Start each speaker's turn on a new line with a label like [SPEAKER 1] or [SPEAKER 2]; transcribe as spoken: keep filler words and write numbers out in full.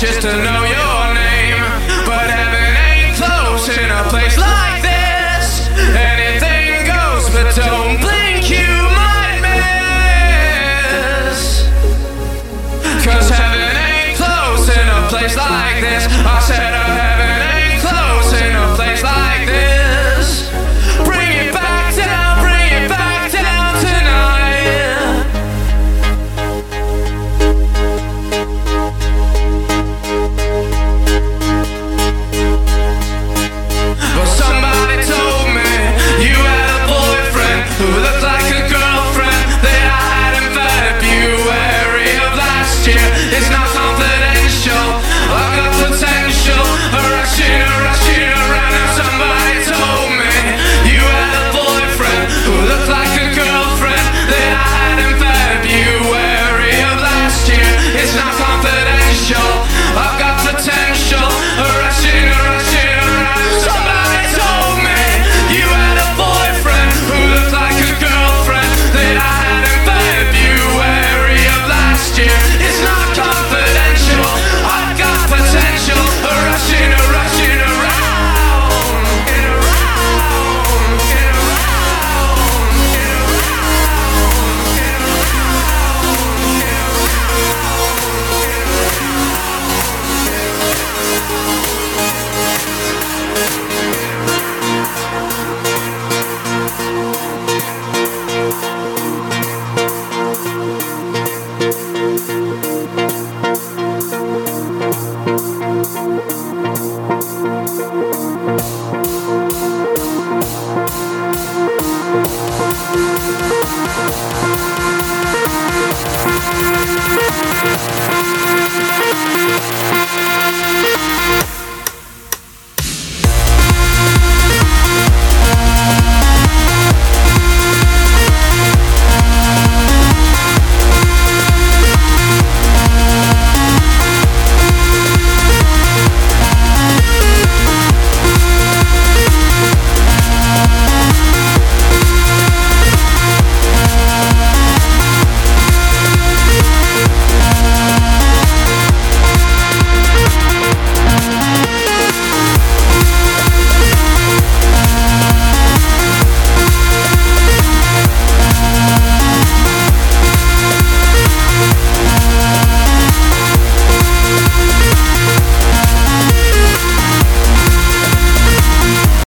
[SPEAKER 1] just to know your name. But heaven ain't close in a place like this. Anything goes, but don't blink, you might miss. Cause heaven ain't close in a place like this. I said uh, heaven ain't close in a place like this. Bring it back down, bring it back down tonight. But somebody told me you had a boyfriend who looked like a girlfriend that I had in February of last year.